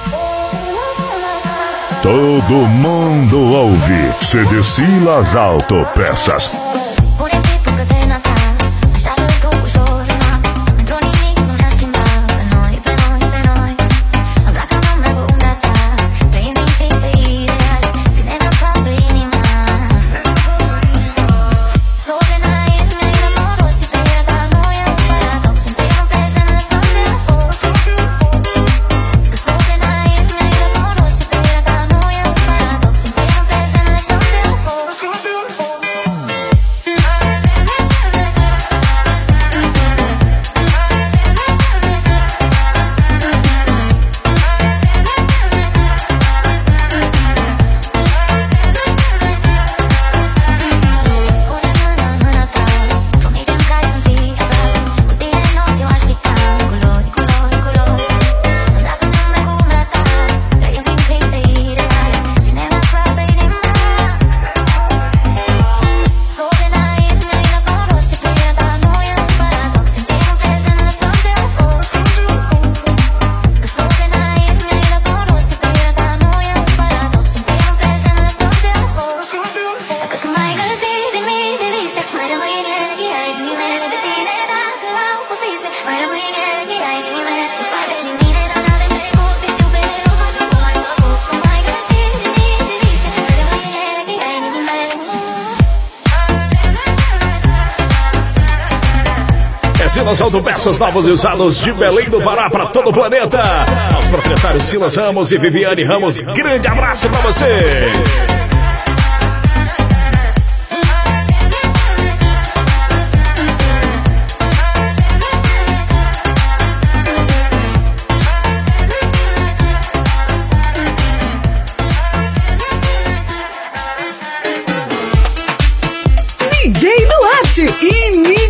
Todo mundo ouve CD Silas Autopeças. Silas Autopeças, novos e usados de Belém do Pará para todo o planeta. Aos proprietários Silas Ramos e Viviane Ramos, grande abraço para vocês. DJ Duarte,